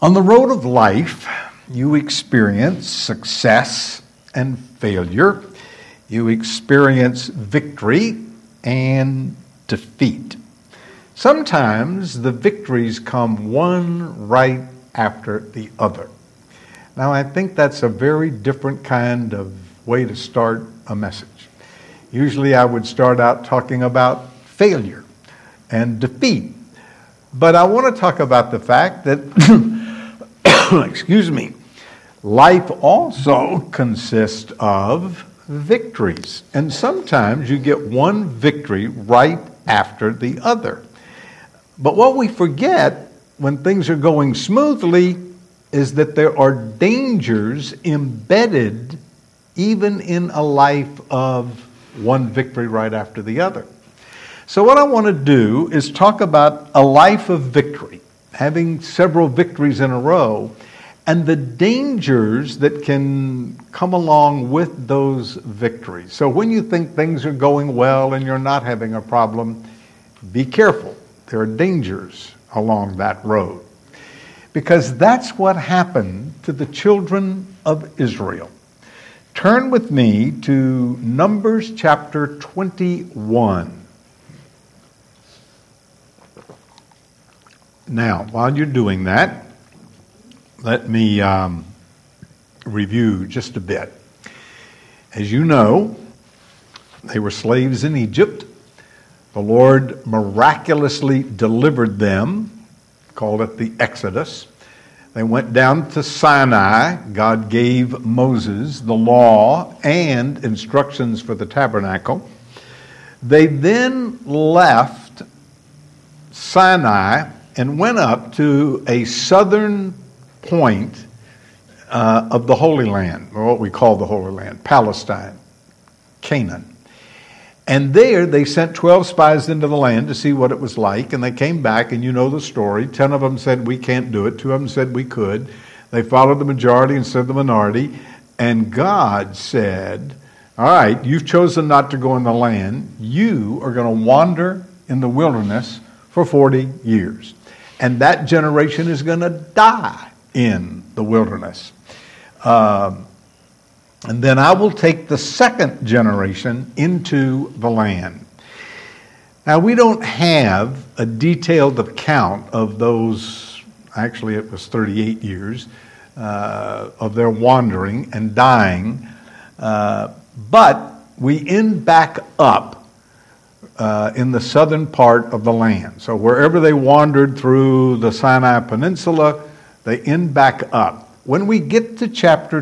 On the road of life, you experience success and failure. You experience victory and defeat. Sometimes the victories come one right after the other. Now, I think that's a very different kind of way to start a message. Usually I would start out talking about failure and defeat. But I want to talk about the fact that, life also consists of victories. And sometimes you get one victory right after the other. But what we forget when things are going smoothly is that there are dangers embedded even in a life of one victory right after the other. So what I want to do is talk about a life of victory, having several victories in a row, and the dangers that can come along with those victories. So when you think things are going well and you're not having a problem, be careful. There are dangers along that road. Because that's what happened to the children of Israel. Turn with me to Numbers chapter 21. Now, while you're doing that, let me review just a bit. As you know, they were slaves in Egypt. The Lord miraculously delivered them, called it the Exodus. They went down to Sinai. God gave Moses the law and instructions for the tabernacle. They then left Sinai and went up to a southern point of the Holy Land, or what we call the Holy Land, Palestine, Canaan. And there they sent 12 spies into the land to see what it was like, and they came back, and you know the story. 10 of them said, we can't do it. 2 of them said we could. They followed the majority instead of the minority, and God said, all right, you've chosen not to go in the land. You are going to wander in the wilderness for 40 years. And that generation is going to die in the wilderness. And then I will take the second generation into the land. Now, we don't have a detailed account of those, actually it was 38 years, of their wandering and dying. But we end back up in the southern part of the land. So wherever they wandered through the Sinai Peninsula, they end back up. When we get to chapter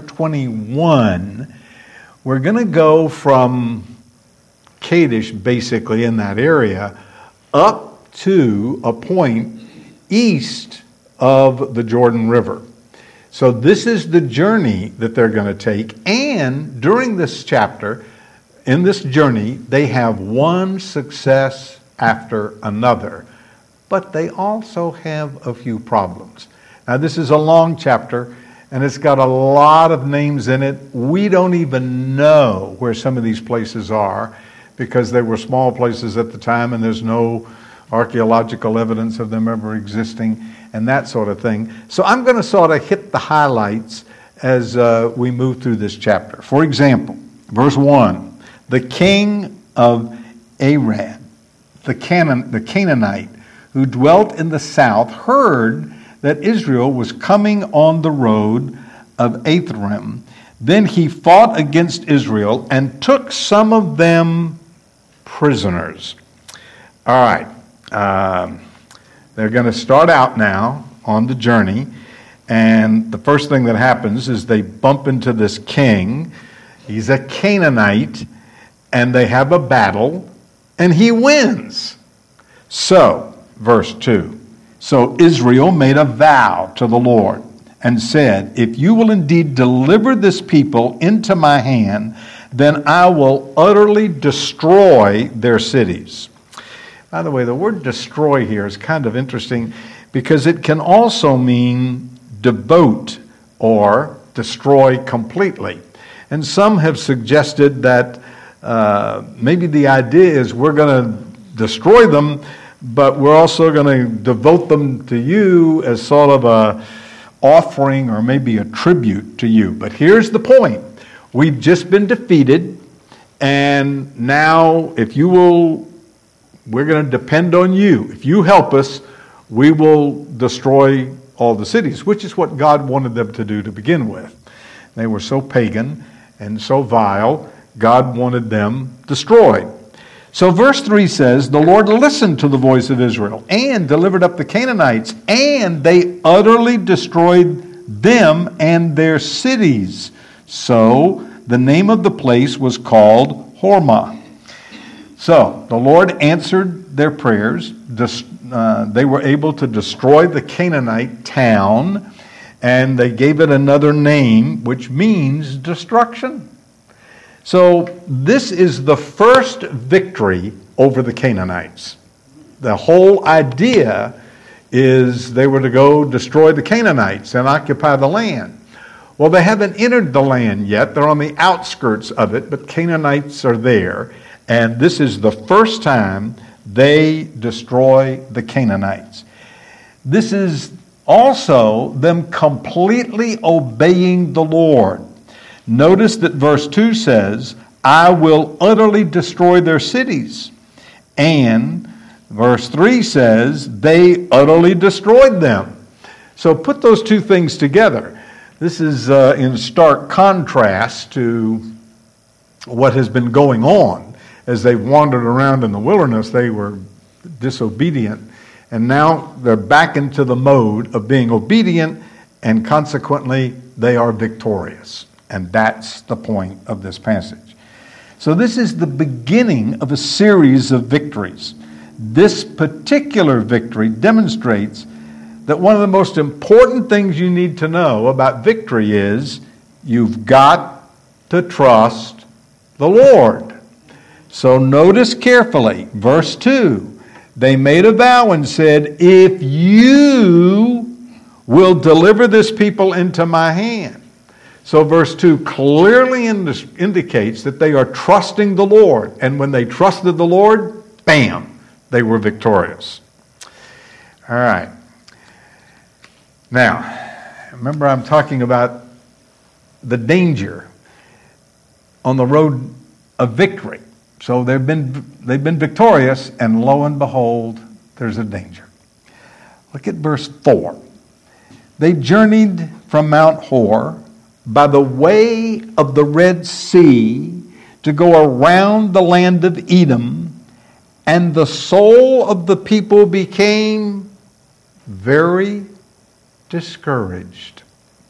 21, we're going to go from Kadesh, basically in that area, up to a point east of the Jordan River. So this is the journey that they're going to take. And during this chapter, in this journey, they have one success after another. But they also have a few problems. Now, this is a long chapter, and it's got a lot of names in it. We don't even know where some of these places are because they were small places at the time, and there's no archaeological evidence of them ever existing and that sort of thing. So I'm going to sort of hit the highlights as we move through this chapter. For example, verse 1, the king of Arad, the Canaanite, who dwelt in the south, heard that Israel was coming on the road of Athrim. Then he fought against Israel and took some of them prisoners. All right. They're going to start out now on the journey. And the first thing that happens is they bump into this king. He's a Canaanite. And they have a battle. And he wins. So, verse 2. So Israel made a vow to the Lord and said, if you will indeed deliver this people into my hand, then I will utterly destroy their cities. By the way, the word destroy here is kind of interesting because it can also mean devote or destroy completely. And some have suggested that maybe the idea is we're going to destroy them, but we're also going to devote them to you as sort of a offering or maybe a tribute to you. But here's the point. We've just been defeated, and now if you will, we're going to depend on you. If you help us, we will destroy all the cities, which is what God wanted them to do to begin with. They were so pagan and so vile, God wanted them destroyed. So verse 3 says, the Lord listened to the voice of Israel and delivered up the Canaanites, and they utterly destroyed them and their cities. So the name of the place was called Hormah. So the Lord answered their prayers. They were able to destroy the Canaanite town, and they gave it another name, which means destruction. So this is the first victory over the Canaanites. The whole idea is they were to go destroy the Canaanites and occupy the land. Well, they haven't entered the land yet. They're on the outskirts of it, but Canaanites are there. And this is the first time they destroy the Canaanites. This is also them completely obeying the Lord. Notice that verse 2 says, I will utterly destroy their cities. And verse 3 says, they utterly destroyed them. So put those two things together. This is in stark contrast to what has been going on. As they've wandered around in the wilderness, they were disobedient. And now they're back into the mode of being obedient, and consequently, they are victorious. And that's the point of this passage. So this is the beginning of a series of victories. This particular victory demonstrates that one of the most important things you need to know about victory is you've got to trust the Lord. So notice carefully, verse 2, they made a vow and said, if you will deliver this people into my hand. So verse 2 clearly indicates that they are trusting the Lord. And when they trusted the Lord, bam, they were victorious. All right. Now, remember I'm talking about the danger on the road of victory. So they've been victorious, and lo and behold, there's a danger. Look at verse 4. They journeyed from Mount Hor by the way of the Red Sea to go around the land of Edom, and the soul of the people became very discouraged.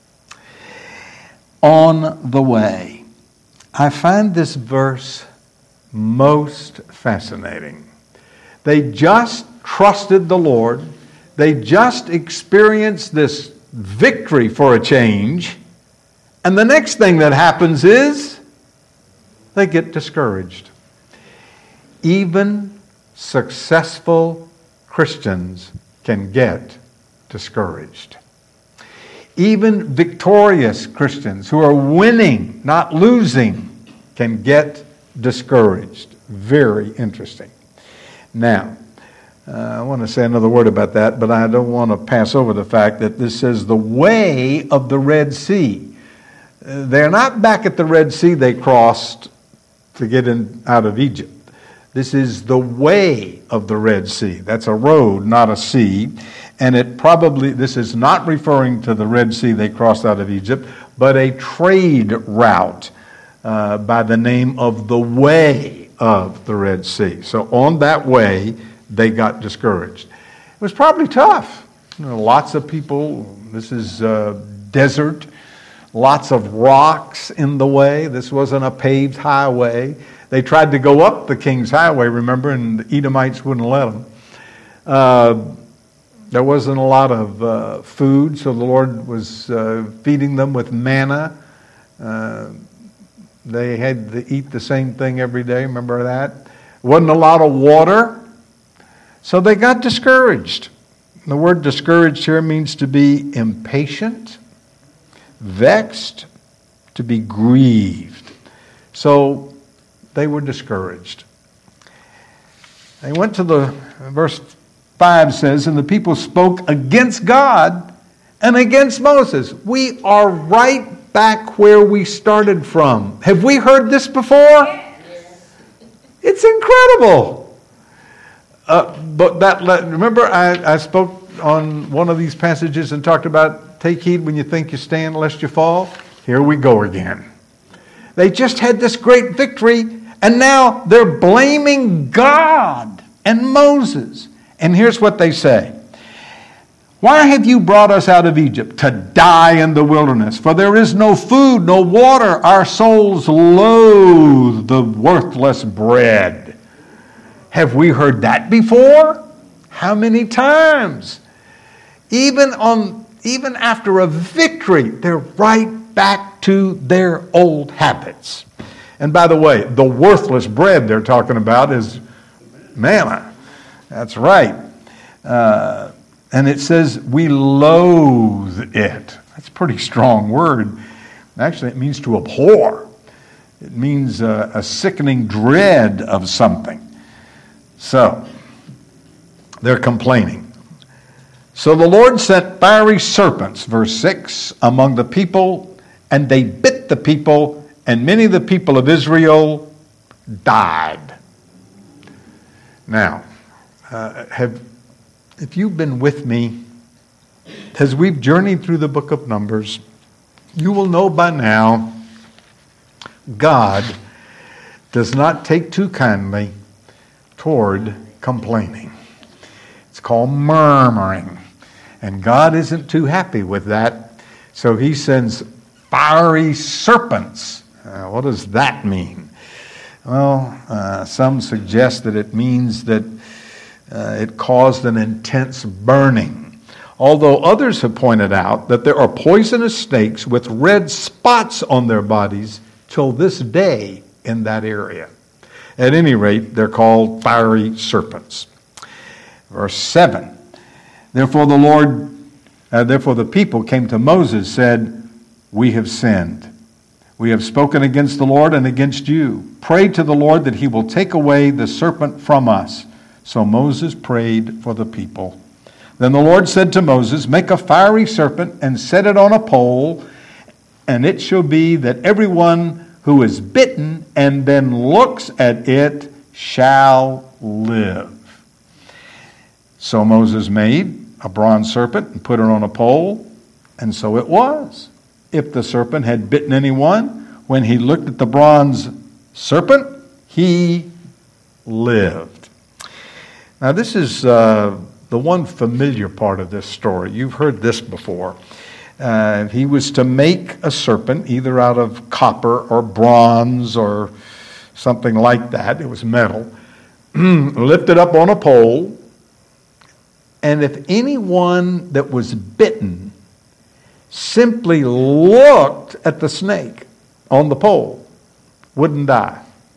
On the way. I find this verse most fascinating. They just trusted the Lord. They just experienced this victory for a change. And the next thing that happens is they get discouraged. Even successful Christians can get discouraged. Even victorious Christians who are winning, not losing, can get discouraged. Very interesting. Now, I want to say another word about that, but I don't want to pass over the fact that this says the way of the Red Sea. They're not back at the Red Sea they crossed to get out of Egypt. This is the way of the Red Sea. That's a road, not a sea. And this is not referring to the Red Sea they crossed out of Egypt, but a trade route by the name of the way of the Red Sea. So on that way, they got discouraged. It was probably tough. Lots of people. This is desert. Lots of rocks in the way. This wasn't a paved highway. They tried to go up the King's Highway, remember, and the Edomites wouldn't let them. There wasn't a lot of food, so the Lord was feeding them with manna. They had to eat the same thing every day, remember that? Wasn't a lot of water, so they got discouraged. The word discouraged here means to be impatient, vexed, to be grieved. So they were discouraged. They went to verse 5 says, and the people spoke against God and against Moses. We are right back where we started from. Have we heard this before? Yes. It's incredible. Remember I spoke on one of these passages and talked about take heed when you think you stand lest you fall. Here we go again. They just had this great victory, and now they're blaming God and Moses. And here's what they say. Why have you brought us out of Egypt to die in the wilderness? For there is no food, no water. Our souls loathe the worthless bread. Have we heard that before? How many times? Even after a victory, they're right back to their old habits. And by the way, the worthless bread they're talking about is manna. That's right. And it says, we loathe it. That's a pretty strong word. Actually, it means to abhor. It means a sickening dread of something. So, they're complaining. So the Lord sent fiery serpents, verse 6, among the people, and they bit the people, and many of the people of Israel died. Now, if you've been with me, as we've journeyed through the book of Numbers, you will know by now God does not take too kindly toward complaining. It's called murmuring. And God isn't too happy with that. So he sends fiery serpents. What does that mean? Well, some suggest that it means that it caused an intense burning. Although others have pointed out that there are poisonous snakes with red spots on their bodies till this day in that area. At any rate, they're called fiery serpents. Verse 7. Therefore the people came to Moses, said, we have sinned. We have spoken against the Lord and against you. Pray to the Lord that he will take away the serpent from us. So Moses prayed for the people. Then the Lord said to Moses, make a fiery serpent and set it on a pole, and it shall be that everyone who is bitten and then looks at it shall live. So Moses made a bronze serpent and put it on a pole, and so it was. If the serpent had bitten anyone, when he looked at the bronze serpent, he lived. Now this is the one familiar part of this story. You've heard this before. He was to make a serpent either out of copper or bronze or something like that. It was metal. Lifted up on a pole. And if anyone that was bitten simply looked at the snake on the pole, wouldn't die.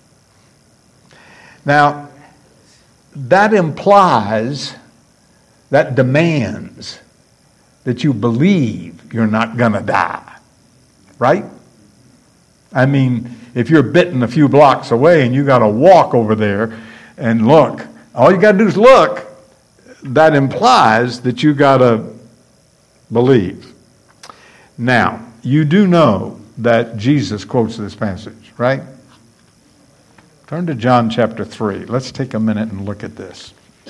Now, that implies, that demands that you believe you're not going to die. Right? I mean, if you're bitten a few blocks away and you got to walk over there and look, all you got to do is look. That implies that you got to believe. Now, you do know that Jesus quotes this passage, right? Turn to John chapter 3. Let's take a minute and look at this.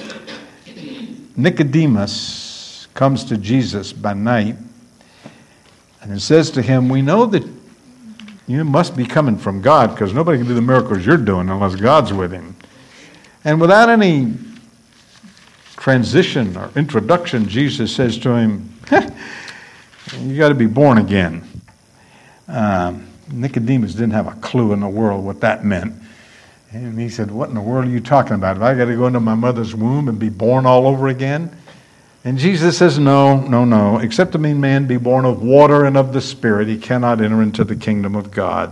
Nicodemus comes to Jesus by night and it says to him, we know that you must be coming from God because nobody can do the miracles you're doing unless God's with him. And without any transition or introduction, Jesus says to him, you got to be born again. Nicodemus didn't have a clue in the world what that meant. And he said, what in the world are you talking about? Have I got to go into my mother's womb and be born all over again? And Jesus says, no. Except a man be born of water and of the Spirit, he cannot enter into the kingdom of God.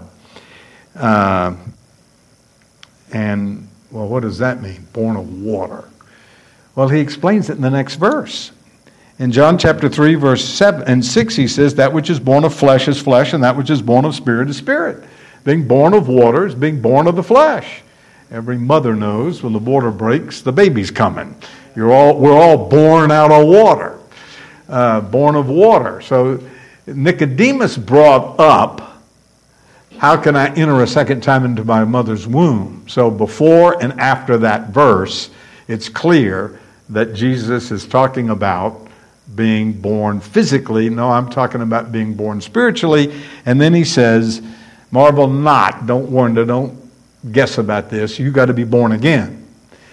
And, well, what does that mean? Born of water. Well, he explains it in the next verse. In John chapter 3, verse 7 and 6, he says, that which is born of flesh is flesh, and that which is born of spirit is spirit. Being born of water is being born of the flesh. Every mother knows when the water breaks, the baby's coming. We're all born out of water. born of water. So Nicodemus brought up, how can I enter a second time into my mother's womb? So before and after that verse, it's clear that Jesus is talking about being born physically. No, I'm talking about being born spiritually. And then he says, marvel not, don't wonder, don't guess about this. You got to be born again.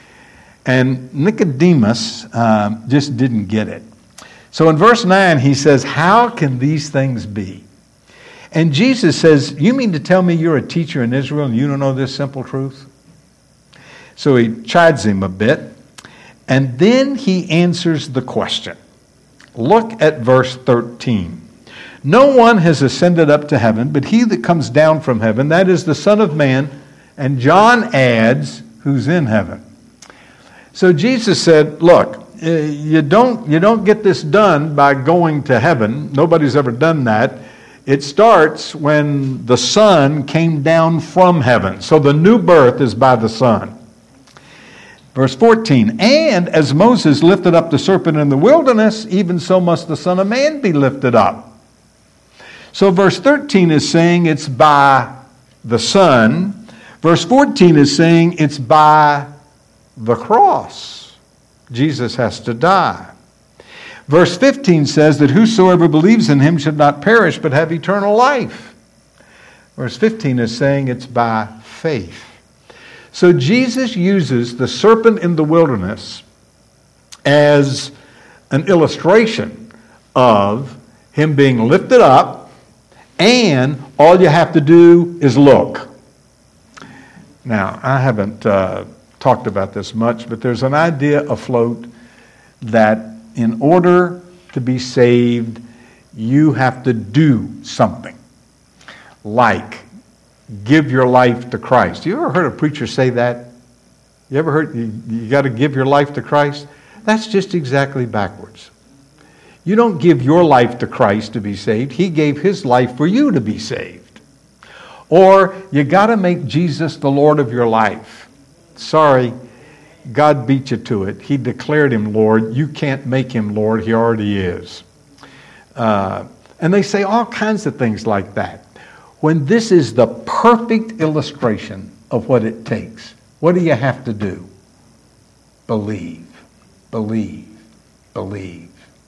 And Nicodemus just didn't get it. So in verse 9, he says, how can these things be? And Jesus says, you mean to tell me you're a teacher in Israel and you don't know this simple truth? So he chides him a bit. And then he answers the question. Look at verse 13. No one has ascended up to heaven, but he that comes down from heaven, that is the Son of Man. And John adds, who's in heaven. So Jesus said, look, you don't get this done by going to heaven. Nobody's ever done that. It starts when the Son came down from heaven. So the new birth is by the Son. Verse 14, and as Moses lifted up the serpent in the wilderness, even so must the Son of Man be lifted up. So verse 13 is saying it's by the Son. Verse 14 is saying it's by the cross. Jesus has to die. Verse 15 says that whosoever believes in him should not perish but have eternal life. Verse 15 is saying it's by faith. So Jesus uses the serpent in the wilderness as an illustration of him being lifted up, and all you have to do is look. Now, I haven't talked about this much, but there's an idea afloat that in order to be saved, you have to do something, like give your life to Christ. You ever heard a preacher say that? You ever heard you got to give your life to Christ? That's just exactly backwards. You don't give your life to Christ to be saved. He gave his life for you to be saved. Or you got to make Jesus the Lord of your life. Sorry, God beat you to it. He declared him Lord. You can't make him Lord. He already is. And they say all kinds of things like that. When this is the perfect illustration of what it takes. What do you have to do? Believe, believe, believe.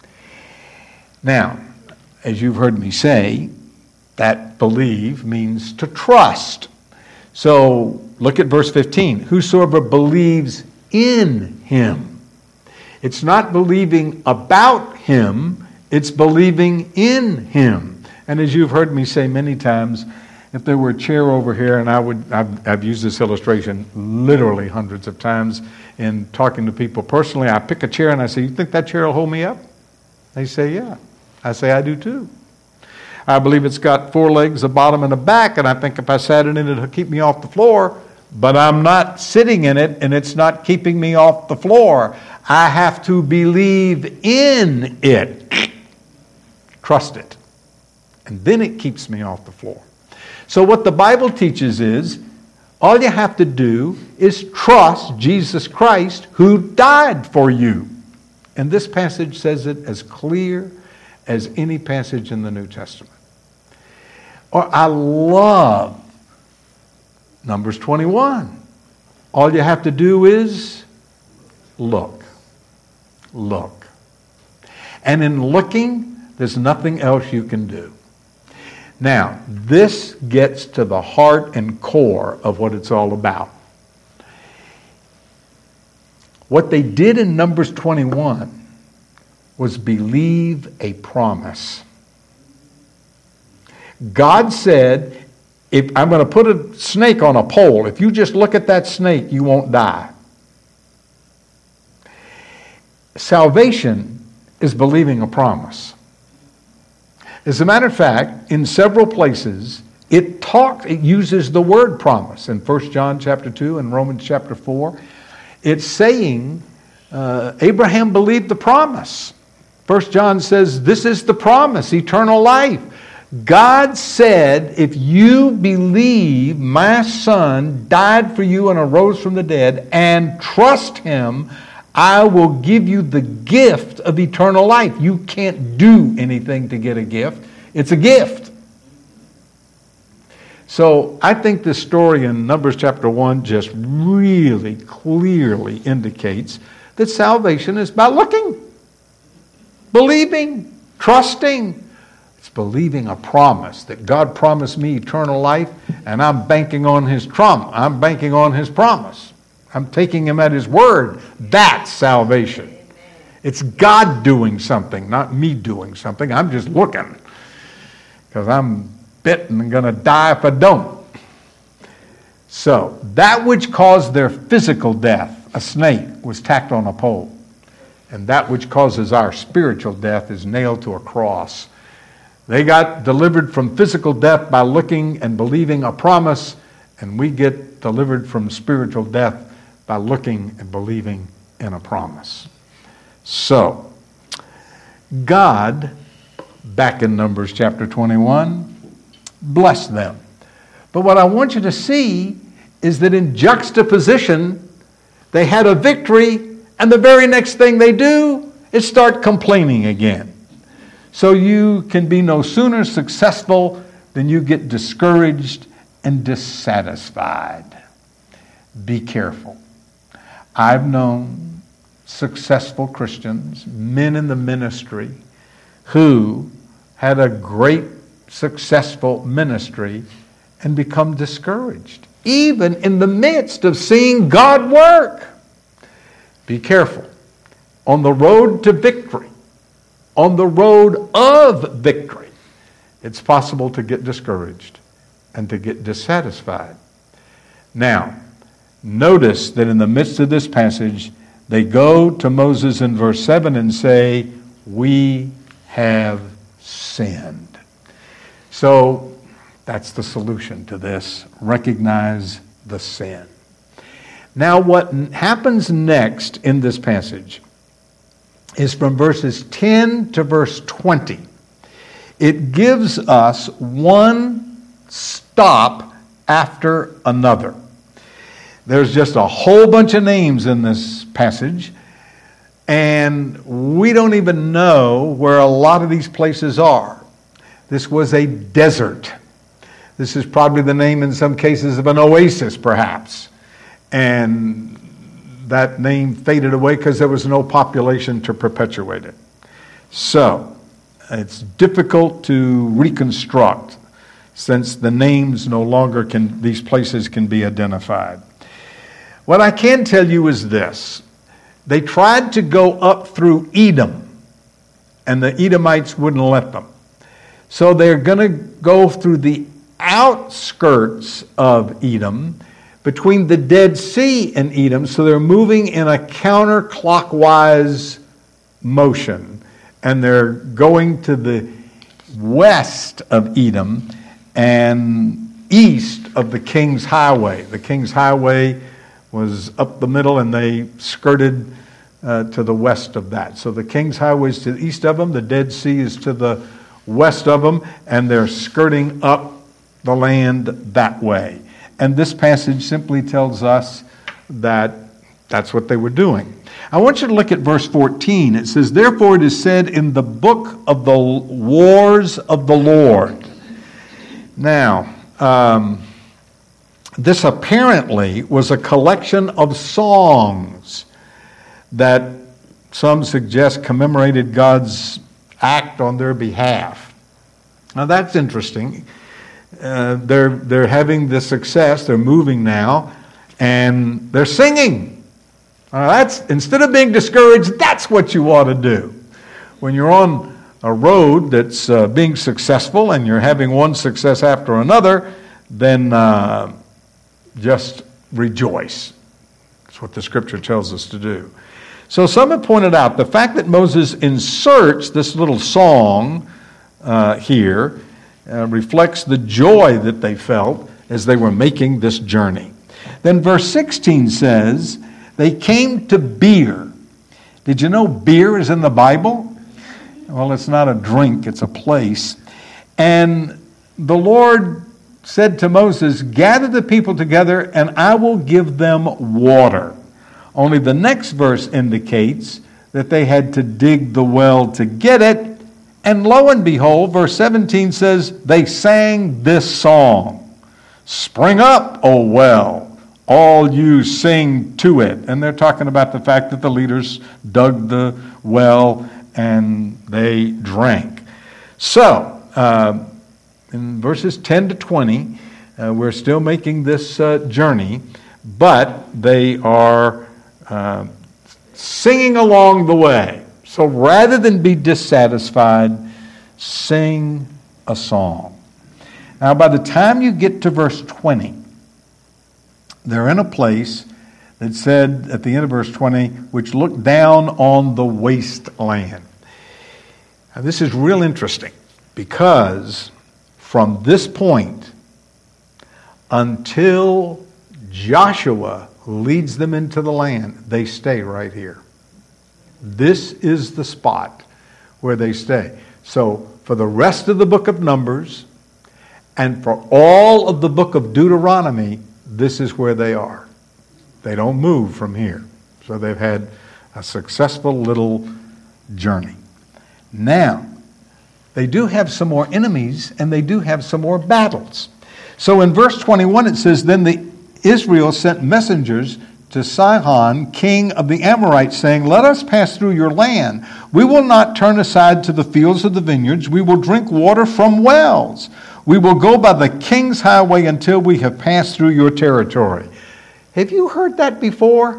Now, as you've heard me say, that believe means to trust. So look at verse 15. Whosoever believes in him. It's not believing about him, it's believing in him. And as you've heard me say many times, if there were a chair over here, and I've used this illustration literally hundreds of times in talking to people personally, I pick a chair and I say, you think that chair will hold me up? They say, yeah. I say, I do too. I believe it's got 4 legs, a bottom and a back, and I think if I sat in it, it'll keep me off the floor. But I'm not sitting in it, and it's not keeping me off the floor. I have to believe in it. Trust it. And then it keeps me off the floor. So what the Bible teaches is, all you have to do is trust Jesus Christ who died for you. And this passage says it as clear as any passage in the New Testament. Or I love Numbers 21. All you have to do is look. Look. And in looking, there's nothing else you can do. Now, this gets to the heart and core of what it's all about. What they did in Numbers 21 was believe a promise. God said, if I'm going to put a snake on a pole, if you just look at that snake, you won't die. Salvation is believing a promise. As a matter of fact, in several places, it uses the word promise. In 1 John chapter 2 and Romans chapter 4, it's saying Abraham believed the promise. 1 John says, this is the promise, eternal life. God said, if you believe my son died for you and arose from the dead and trust him, I will give you the gift of eternal life. You can't do anything to get a gift. It's a gift. So I think this story in Numbers chapter 1 just really clearly indicates that salvation is by looking, believing, trusting. It's believing a promise that God promised me eternal life, and I'm banking on His I'm banking on His promise. I'm taking Him at His word. That's salvation. It's God doing something, not me doing something. I'm just looking because I'm bitten and going to die if I don't. So, that which caused their physical death, a snake, was tacked on a pole. And that which causes our spiritual death is nailed to a cross. They got delivered from physical death by looking and believing a promise, and we get delivered from spiritual death by looking and believing in a promise. So, God, back in Numbers chapter 21, blessed them. But what I want you to see is that in juxtaposition, they had a victory, and the very next thing they do is start complaining again. So you can be no sooner successful than you get discouraged and dissatisfied. Be careful. I've known successful Christians, men in the ministry, who had a great successful ministry and become discouraged, even in the midst of seeing God work. Be careful. On the road to victory, on the road of victory, it's possible to get discouraged and to get dissatisfied. Now, notice that in the midst of this passage, they go to Moses in verse 7 and say, "We have sinned." So that's the solution to this. Recognize the sin. Now what happens next in this passage is from verses 10 to verse 20. It gives us one stop after another. There's just a whole bunch of names in this passage, and we don't even know where a lot of these places are. This was a desert. This is probably the name in some cases of an oasis, perhaps. And that name faded away because there was no population to perpetuate it. So, it's difficult to reconstruct since the names no longer these places can be identified. What I can tell you is this. They tried to go up through Edom, and the Edomites wouldn't let them. So they're going to go through the outskirts of Edom, between the Dead Sea and Edom, so they're moving in a counterclockwise motion, and they're going to the west of Edom and east of the King's Highway. The King's Highway was up the middle, and they skirted to the west of that. So the King's Highway is to the east of them, the Dead Sea is to the west of them, and they're skirting up the land that way. And this passage simply tells us that that's what they were doing. I want you to look at verse 14. It says, "Therefore it is said in the book of the wars of the Lord." Now, this apparently was a collection of songs that some suggest commemorated God's act on their behalf. Now that's interesting. They're having this success. They're moving now, and they're singing. That's instead of being discouraged, that's what you ought to do. When you're on a road that's being successful and you're having one success after another, then just rejoice. That's what the Scripture tells us to do. So some have pointed out the fact that Moses inserts this little song here reflects the joy that they felt as they were making this journey. Then verse 16 says, they came to Beer. Did you know beer is in the Bible? Well, it's not a drink, it's a place. And the Lord said to Moses, "Gather the people together, and I will give them water." Only the next verse indicates that they had to dig the well to get it. And lo and behold, verse 17 says, they sang this song, "Spring up, O well, all you sing to it." And they're talking about the fact that the leaders dug the well and they drank. So, in verses 10 to 20, we're still making this journey, but they are singing along the way. So rather than be dissatisfied, sing a song. Now, by the time you get to verse 20, they're in a place that said at the end of verse 20, which looked down on the wasteland. Now, this is real interesting because from this point until Joshua leads them into the land, they stay right here. This is the spot where they stay. So for the rest of the book of Numbers and for all of the book of Deuteronomy, this is where they are. They don't move from here. So they've had a successful little journey. Now, they do have some more enemies and they do have some more battles. So in verse 21 it says, "Then Israel sent messengers to Sihon, king of the Amorites, saying, 'Let us pass through your land. We will not turn aside to the fields of the vineyards. We will drink water from wells. We will go by the king's highway until we have passed through your territory.'" Have you heard that before?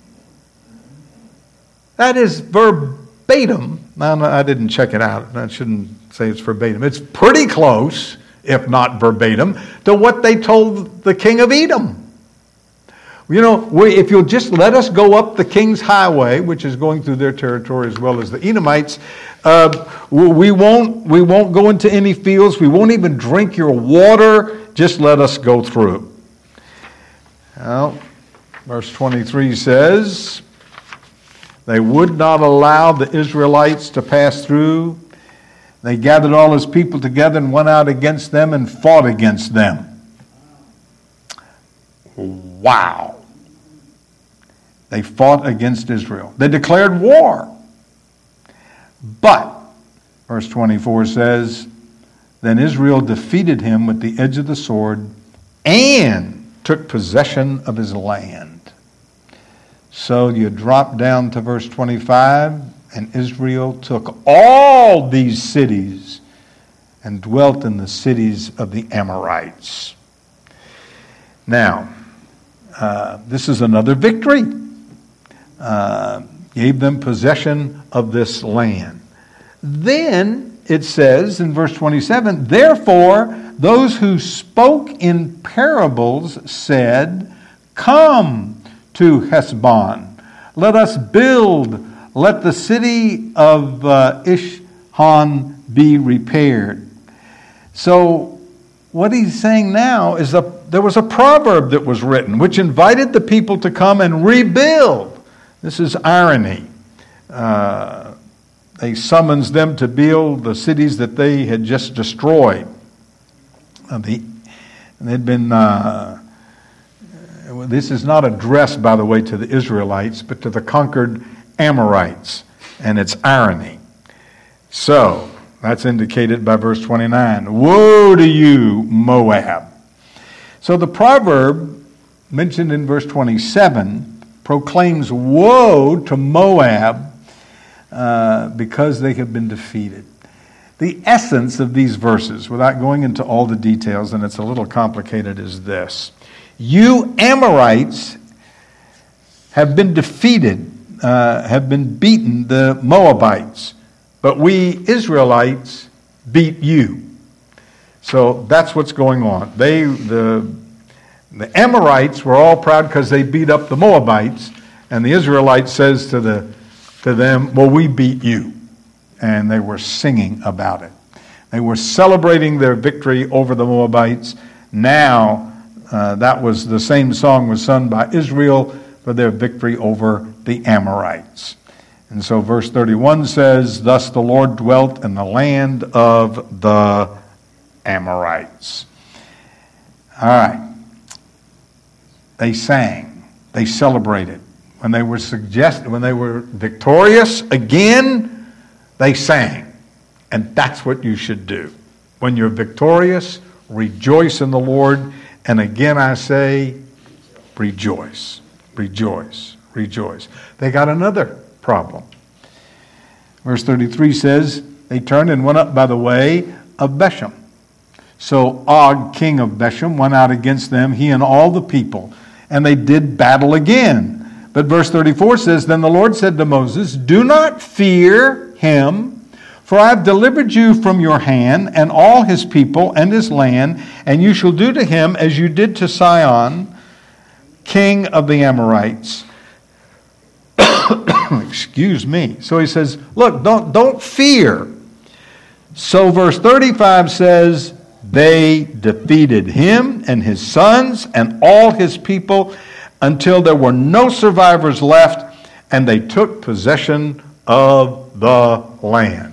That is verbatim. No, I didn't check it out. I shouldn't say it's verbatim. It's pretty close, if not verbatim, to what they told the king of Edom. You know, if you'll just let us go up the king's highway, which is going through their territory as well as the Edomites, we won't go into any fields. We won't even drink your water. Just let us go through. Well, verse 23 says, they would not allow the Israelites to pass through. They gathered all his people together and went out against them and fought against them. Wow. They fought against Israel. They declared war. But, verse 24 says, then Israel defeated him with the edge of the sword and took possession of his land. So you drop down to verse 25, and Israel took all these cities and dwelt in the cities of the Amorites. Now, this is another victory. Gave them possession of this land. Then it says in verse 27, therefore those who spoke in parables said, "Come to Heshbon, let us build, let the city of Ishhan be repaired." So what he's saying now is there was a proverb that was written which invited the people to come and rebuild. This is irony. They summons them to build the cities that they had just destroyed. They'd been. This is not addressed, by the way, to the Israelites, but to the conquered Amorites, and it's irony. So that's indicated by verse 29. Woe to you, Moab! So the proverb mentioned in verse 27 proclaims woe to Moab because they have been defeated. The essence of these verses, without going into all the details, and it's a little complicated, is this. You Amorites have been defeated, have been beaten, the Moabites, but we Israelites beat you. So that's what's going on. The Amorites were all proud because they beat up the Moabites, and the Israelites says to them, well, we beat you. And they were singing about it. They were celebrating their victory over the Moabites. Now, that was the same song was sung by Israel for their victory over the Amorites. And so verse 31 says, thus the Lord dwelt in the land of the Amorites. All right. They sang. They celebrated. when they were victorious again, they sang. And that's what you should do. When you're victorious, rejoice in the Lord. And again I say, rejoice, rejoice, rejoice. They got another problem. Verse 33 says, they turned and went up by the way of Beshem. So Og, king of Beshem, went out against them, he and all the people, and they did battle again. But verse 34 says, then the Lord said to Moses, do not fear him, for I have delivered you from your hand, and all his people and his land, and you shall do to him as you did to Sihon, king of the Amorites. Excuse me. So he says, look, don't fear. So verse 35 says, they defeated him and his sons and all his people until there were no survivors left, and they took possession of the land.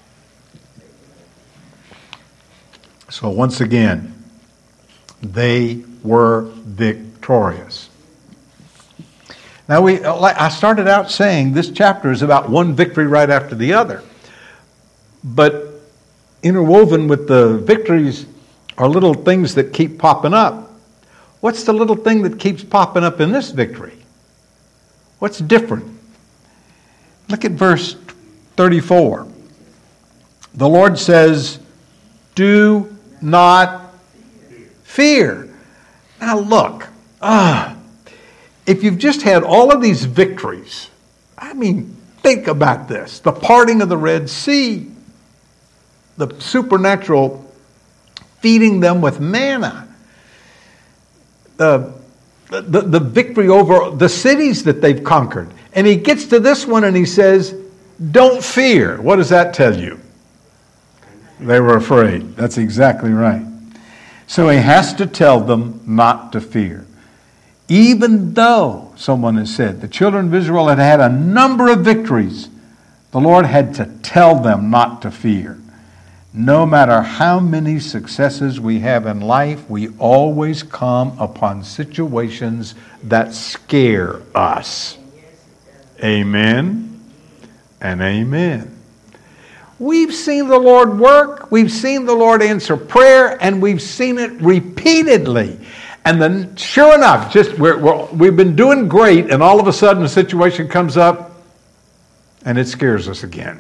So once again, they were victorious. Now I started out saying this chapter is about one victory right after the other. But interwoven with the victories are little things that keep popping up. What's the little thing that keeps popping up in this victory? What's different? Look at verse 34. The Lord says, do not fear. Now look, if you've just had all of these victories, I mean, think about this. The parting of the Red Sea, the supernatural feeding them with manna, the victory over the cities that they've conquered. And he gets to this one and he says, don't fear. What does that tell you? They were afraid. That's exactly right. So he has to tell them not to fear. Even though, someone has said, the children of Israel had had a number of victories, the Lord had to tell them not to fear. No matter how many successes we have in life, we always come upon situations that scare us. Amen and amen. We've seen the Lord work, we've seen the Lord answer prayer, and we've seen it repeatedly. And then, sure enough, we've been doing great, and all of a sudden a situation comes up, and it scares us again.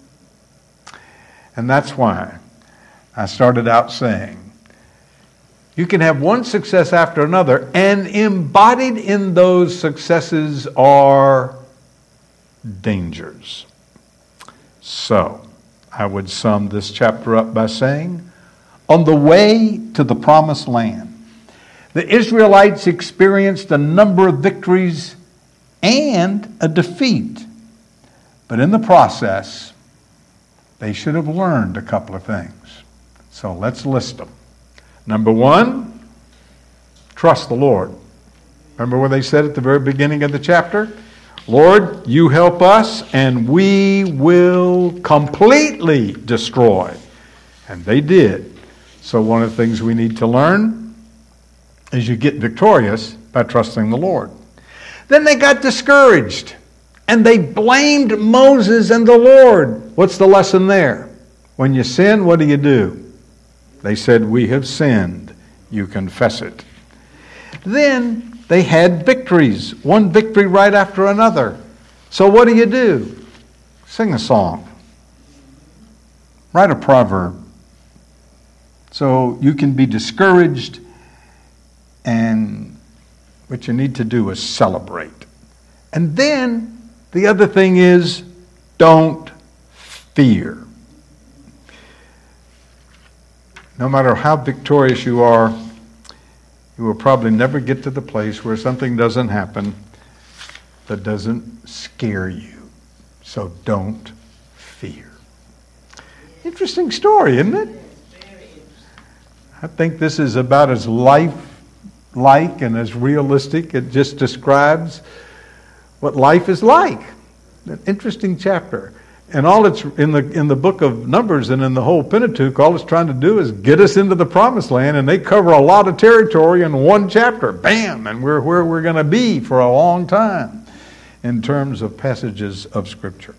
And that's why I started out saying, you can have one success after another, and embodied in those successes are dangers. So, I would sum this chapter up by saying, on the way to the promised land, the Israelites experienced a number of victories and a defeat. But in the process, they should have learned a couple of things. So let's list them. Number one, trust the Lord. Remember what they said at the very beginning of the chapter? Lord, you help us and we will completely destroy. And they did. So one of the things we need to learn is you get victorious by trusting the Lord. Then they got discouraged and they blamed Moses and the Lord. What's the lesson there? When you sin, what do? They said, we have sinned. You confess it. Then they had victories, one victory right after another. So what do? Sing a song. Write a proverb. So you can be discouraged, and what you need to do is celebrate. And then the other thing is, don't fear. No matter how victorious you are, you will probably never get to the place where something doesn't happen that doesn't scare you. So don't fear. Interesting story, isn't it? I think this is about as life-like and as realistic. It just describes what life is like. An interesting chapter. And all it's in the book of Numbers and in the whole Pentateuch, all it's trying to do is get us into the promised land, and they cover a lot of territory in one chapter. Bam! And we're where we're going to be for a long time. in terms of passages of Scripture.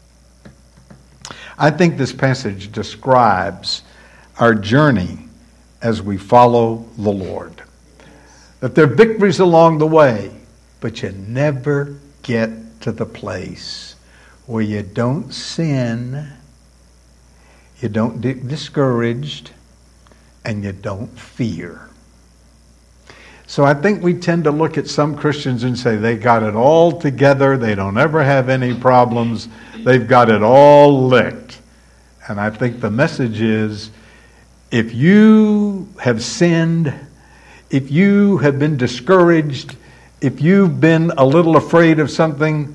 I think this passage describes our journey as we follow the Lord. That there are victories along the way, but you never get to the place where you don't sin, you don't get discouraged, and you don't fear. So I think we tend to look at some Christians and say they got it all together, they don't ever have any problems, they've got it all licked. And I think the message is, if you have sinned, if you have been discouraged, if you've been a little afraid of something,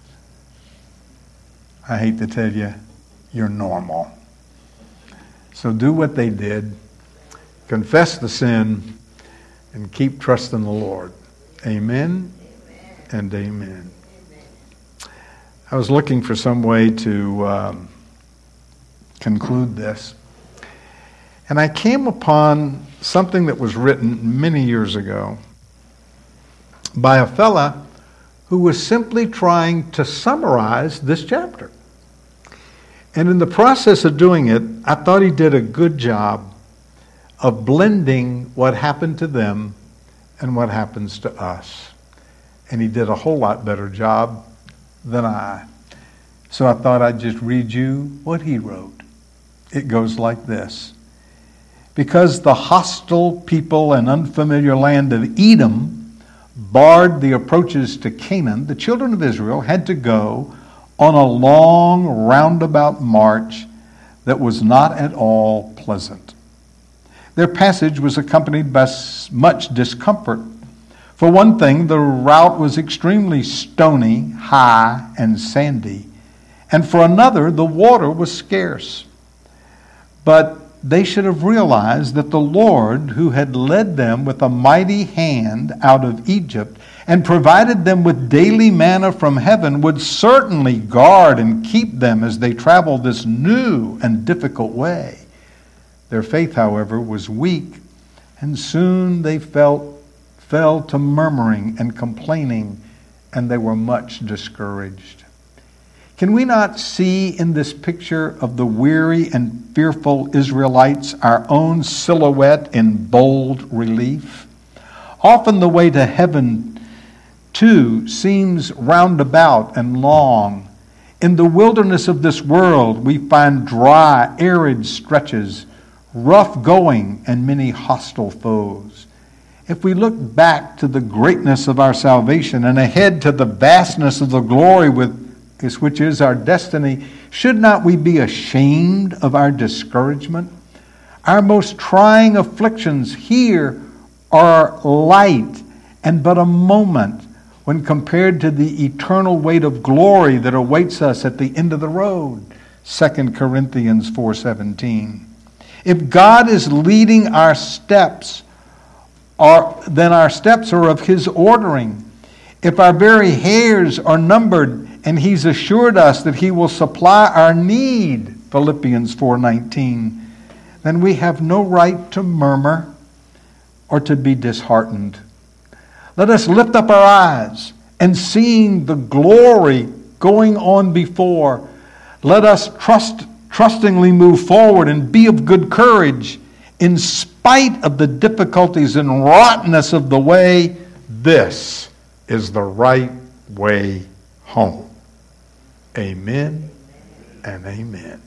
I hate to tell you, you're normal. So do what they did. Confess the sin and keep trusting the Lord. Amen and amen. I was looking for some way to conclude this. And I came upon something that was written many years ago by a fella who was simply trying to summarize this chapter. And in the process of doing it, I thought he did a good job of blending what happened to them and what happens to us. And he did a whole lot better job than I. So I thought I'd just read you what he wrote. It goes like this. Because the hostile people and unfamiliar land of Edom barred the approaches to Canaan, the children of Israel had to go on a long roundabout march that was not at all pleasant. Their passage was accompanied by much discomfort. For one thing, the route was extremely stony, high, and sandy. And for another, the water was scarce. But they should have realized that the Lord, who had led them with a mighty hand out of Egypt and provided them with daily manna from heaven, would certainly guard and keep them as they traveled this new and difficult way. Their faith, however, was weak, and soon they fell to murmuring and complaining, and they were much discouraged. Can we not see in this picture of the weary and fearful Israelites our own silhouette in bold relief? Often the way to heaven, too, seems roundabout and long. In the wilderness of this world, we find dry, arid stretches, rough going, and many hostile foes. If we look back to the greatness of our salvation and ahead to the vastness of the glory which is our destiny, should not we be ashamed of our discouragement? Our most trying afflictions here are light and but a moment when compared to the eternal weight of glory that awaits us at the end of the road. 2 Corinthians 4:17. If God is leading our steps, then our steps are of His ordering. If our very hairs are numbered, and He's assured us that He will supply our need, Philippians 4:19, then we have no right to murmur or to be disheartened. Let us lift up our eyes and seeing the glory going on before, let us trustingly move forward and be of good courage. In spite of the difficulties and rottenness of the way, this is the right way home. Amen and amen.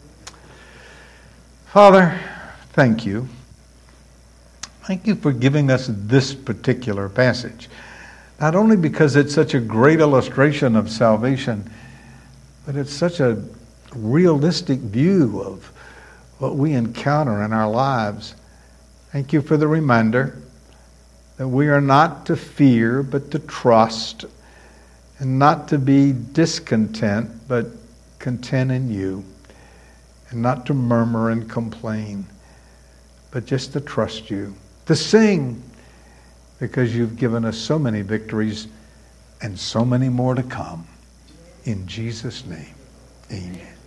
Father, thank you. Thank you for giving us this particular passage. Not only because it's such a great illustration of salvation, but it's such a realistic view of what we encounter in our lives. Thank you for the reminder that we are not to fear, but to trust, and not to be discontent, but content in you, and not to murmur and complain, but just to trust you, to sing, because you've given us so many victories and so many more to come. In Jesus' name, amen.